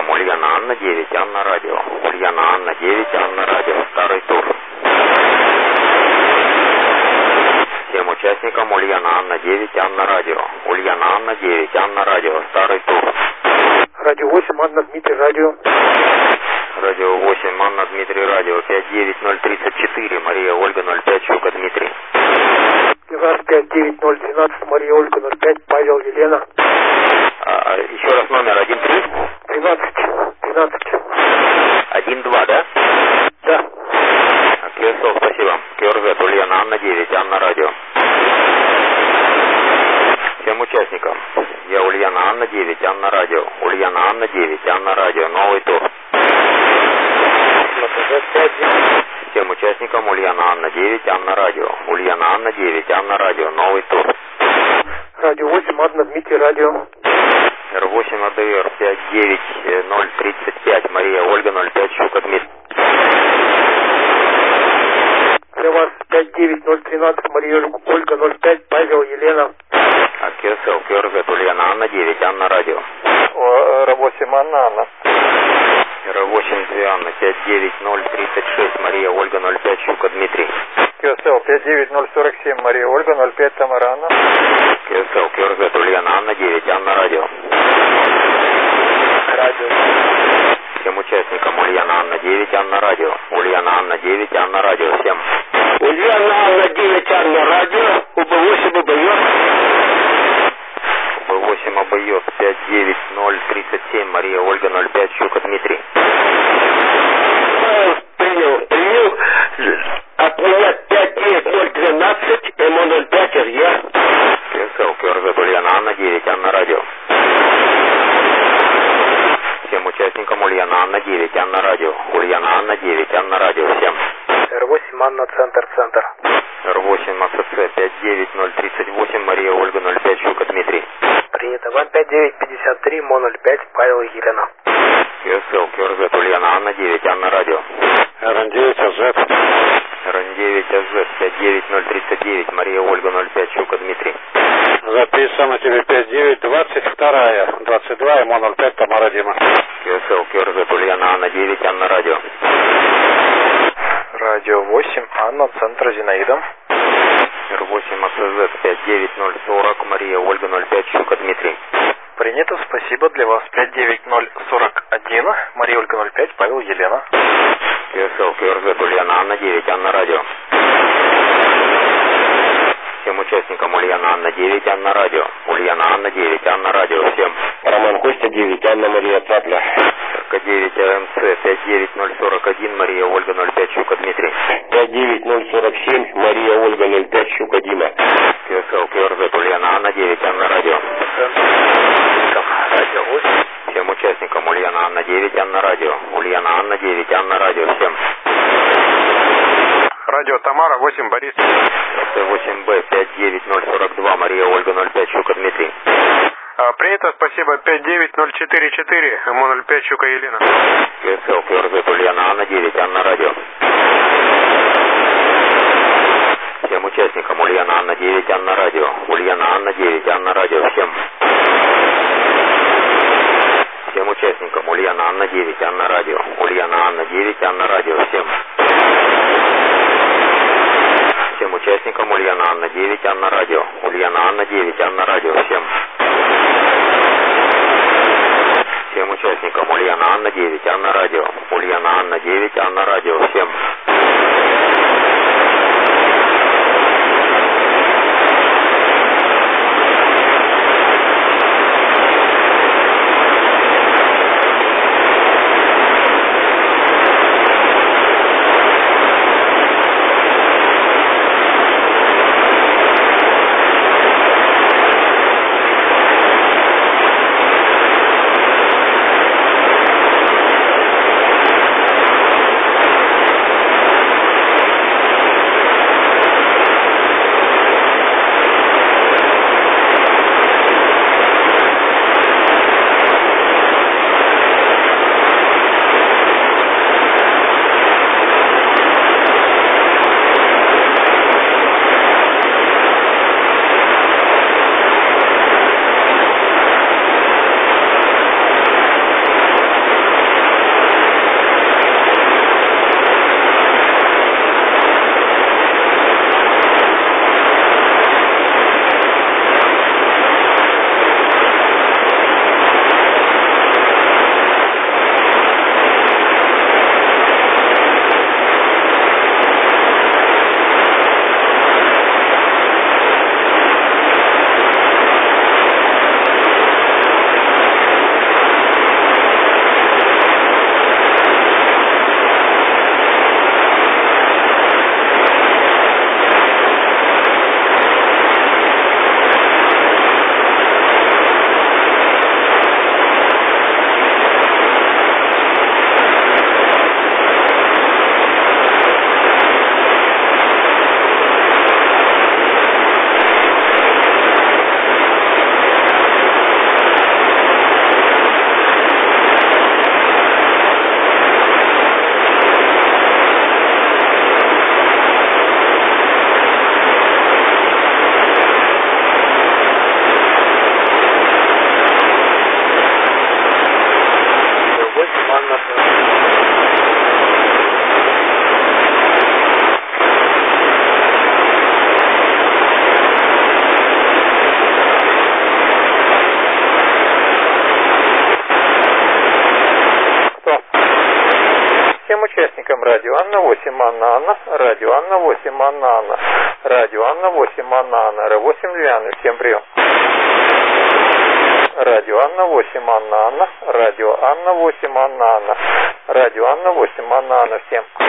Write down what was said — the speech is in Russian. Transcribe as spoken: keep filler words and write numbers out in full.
участникам Ульяна Анна девять, Анна радио. Ульяна Анна девять, Анна радио. Старый тур. Всем участникам Ульяна Анна девять, Анна радио. Ульяна Анна девять, Анна радио. Старый тур. Радио восемь, Анна Дмитрий, радио. Радио восемь, Анна Дмитрий, радио. пять девять ноль тридцать четыре, Мария Ольга ноль пять, Щука Дмитрий. пять девять ноль двенадцать, Мария Ольга ноль пять, Павел Елена. А, еще раз номер один три. тринадцать, тринадцать. один два, да? Да. Кирсов, спасибо. КРЗ, Ульяна Анна девять, Анна радио. Всем участникам. Я Ульяна Анна девять, Анна радио. Ульяна Анна девять, Анна радио. Новый тур. Всем участникам Ульяна Анна девять, Анна радио. Ульяна Анна девять, Анна радио. Новый тур. Радио восемь, Анна Дмитрий, радио. эр восемь АДР пять девять ноль тридцать пять, Мария Ольга ноль пять, Щука Дмитрий. Для вас пять девять ноль тринадцать, Мария Ольга ноль пять, Павел Елена. КСЛ, КРЗ, Ульяна Анна девять, Анна радио. эр восемь, Анна, Анна. эр восемь две Анна, пять девять ноль тридцать шесть, Мария Ольга ноль пять, Щука Дмитрий. КСЛ, пять девять ноль сорок семь, Мария Ольга ноль пять, Тамара Анна. КСЛ, КРЗ, Ульяна Анна девять, Анна радио. Радио. Всем участникам Ульяна Анна девять, Анна радио. Ульяна Анна девять, Анна радио. Всем. Ульяна Анна девять, Анна радио. УБ восемь обоёт. УБ восемь обоёт пять девять ноль тридцать семь, Мария Ольга ноль пять, Щука Дмитрий. Принял, принял. От меня пять девять ноль двенадцать, ЭМО ноль пять, РЯ. КСЛ, КРЗ, Ульяна Анна девять, Анна радио. Всем участникам Ульяна Анна девять, Анна радио. Ульяна Анна девять, Анна радио. Всем. эр восемь, Анна, центр, центр. эр восемь АЦЦ пять девять ноль тридцать восемь, Мария Ольга ноль пять, Щука Дмитрий. Принято. Вам пять девять пятьдесят три, МО ноль пять, Павел Елена. КСЛ, КРЗ, Ульяна Анна девять, Анна радио. эр девять АЗ. эр девять АЗ пять девять ноль тридцать девять, Мария Ольга ноль пять, Щука Дмитрий. Записано тебе пять девять двадцать два, двадцать два, МО ноль пять, Тамара Дима. КСЛ, КРЗ, Ульяна Анна девять, Анна радио. Радио восемь, Анна, центр, Зинаида. эр восемь АЦЗ пять девять ноль сорок, Мария Ольга ноль пять, Щука Дмитрий. Принято, спасибо. Для вас пять девять ноль сорок один, Мария Ольга ноль пять, Павел Елена. КСЛ, КРЗ, Ульяна Анна девять, Анна радио. Всем участникам Ульяна Анна девять, Анна радио. Ульяна Анна девять, Анна радио. Всем. Роман Костя девять, Анна Мария Цапля. ка девять АМЦ пять девять ноль сорок один, Мария Ольга ноль пять, Щука Дмитрий. пять девять ноль сорок семь, Мария Ольга ноль пять, Щука Дима. КСЛ, КРЗ, Ульяна Анна девять, Анна радио. Радио восемь. Всем участникам Ульяна Анна девять, Анна радио. Ульяна Анна девять, Анна радио. Всем. Радио Тамара восемь, Борис. Т восемь Б пять девять ноль сорок два, Мария Ольга ноль пять, Щука Дмитрий. А, принято, спасибо. пять девять ноль четыре четыре, МО ноль пять, Щука Елена. КСЛ, КРЗ, Ульяна Анна девять, Анна радио. Всем участникам Ульяна Анна девять, Анна радио. Ульяна Анна девять, Анна радио. Всем. Всем участникам Ульяна Анна девять, Анна радио. Ульяна Анна девять, Анна радио. Всем. Всем участникам Ульяна Анна девять, Анна радио. Ульяна Анна девять, Анна радио. Всем. Всем участникам Ульяна Анна девять, Анна радио. Ульяна Анна девять, Анна радио. Всем. участникам радио Анна восемь, Анна Анна, радио Анна восемь, Анна Анна, радио Анна восемь, Анна Анна, Р восемь Львяны, всем прием. Радио Анна восемь, Анна Анна, радио Анна восемь, Анна Анна, радио Анна восемь, Анна Анна, всем.